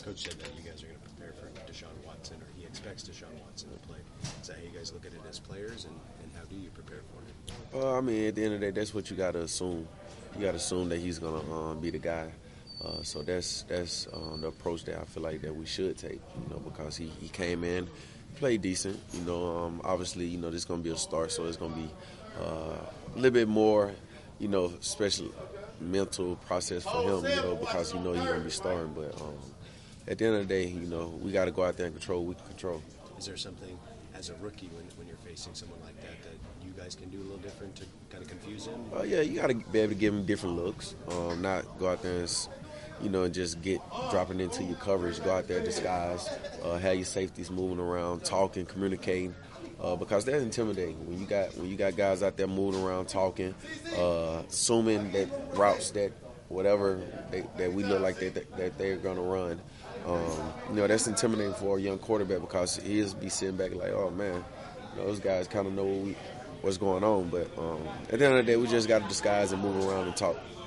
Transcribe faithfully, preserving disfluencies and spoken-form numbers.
Coach said that you guys are going to prepare for Deshaun Watson, or he expects Deshaun Watson to play. Is that how you guys look at it as players, and, and how do you prepare for it? Uh, I mean, at the end of the day, that's what you got to assume. You got to assume that he's going to um, be the guy. Uh, so that's that's um, the approach that I feel like that we should take, you know, because he, he came in, played decent. You know, um, obviously, you know, this is going to be a start, so it's going to be uh, a little bit more, you know, special mental process for him, you know, because you know he's going to be starting. But um, at the end of the day, you know, we got to go out there and control what we can control. Is there something as a rookie when, when you're facing someone like that that you guys can do a little different to kind of confuse him? Uh, yeah, you got to be able to give him different looks, um, not go out there and, you know, and just get dropping into your coverage. Go out there disguise, uh, have your safeties moving around, talking, communicating, uh, because that's intimidating. When you got when you got guys out there moving around, talking, uh, assuming that routes that whatever they, that we look like that that, that they're gonna run. Um, you know, that's intimidating for a young quarterback because he'll be sitting back like, oh man, you know, those guys kind of know what we, what's going on. But um, at the end of the day, we just got to disguise and move around and talk.